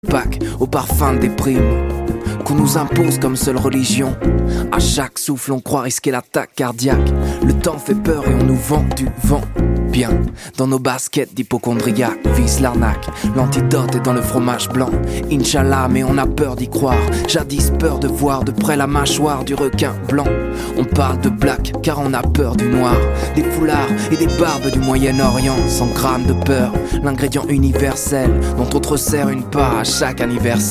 Pâques au parfum des primes qu'on nous impose comme seule religion. À chaque souffle on croit risquer l'attaque cardiaque. Le temps fait peur et on nous vend du vent. Bien, dans nos baskets d'hypochondriaques vise l'arnaque. L'antidote est dans le fromage blanc. Inch'Allah, mais on a peur d'y croire. Jadis peur de voir de près la mâchoire du requin blanc. On parle de black car on a peur du noir. Des foulards et des barbes du Moyen-Orient. Sans crâne de peur, l'ingrédient universel dont on te resserre une part à chaque anniversaire.